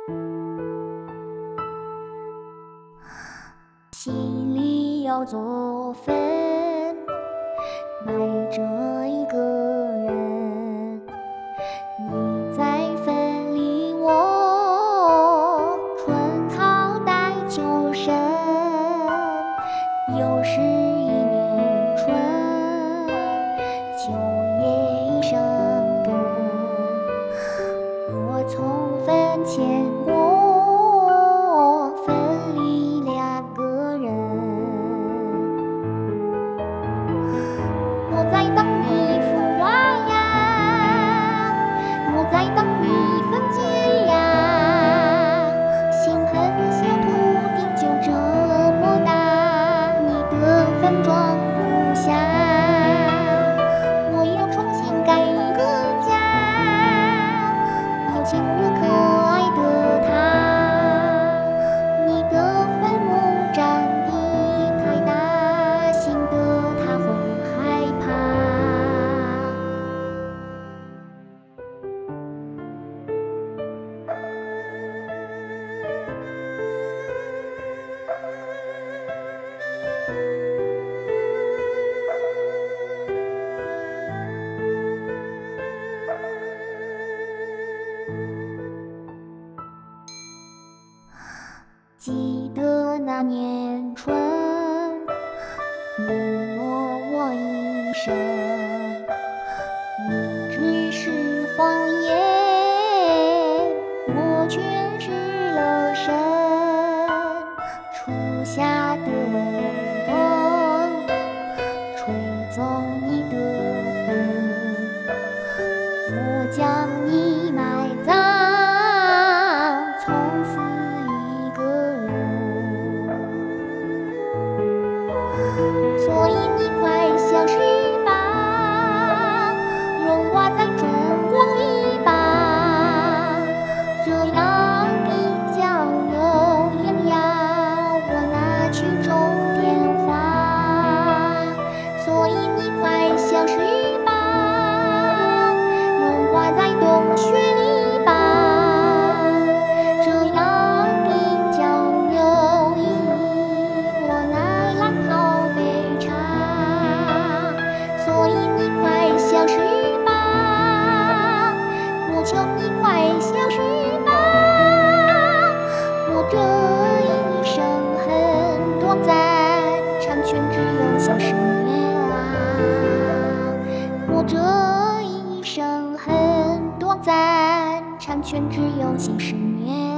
心里要做坟，埋着一个人。你在坟里，我春草带秋深。又是一年春，秋叶一生根。我从坟前过，坟里两个人。我在等你孵芽呀，我在等你分解呀。心很小，土地就这么大，你的坟装不下。我要重新盖一个家，邀请我可爱的他。你的坟墓占地太大，新的他会害怕。记得那年春，你诺我一生，你只是谎言，我却失了神。初夏的微风，吹走你的魂，我将你埋葬，从此一个人。所以你快消失吧，融化在春光里吧，这样比较有营养，我拿去种点花。所以你快消失吧，融化在冬雪里吧，这样比较有意义，我拿来泡杯茶。所以你快消失吧，我求你快消失吧，我这一生很短暂，成全只有几十年啊。我这一生很短暂，成全只有几十年。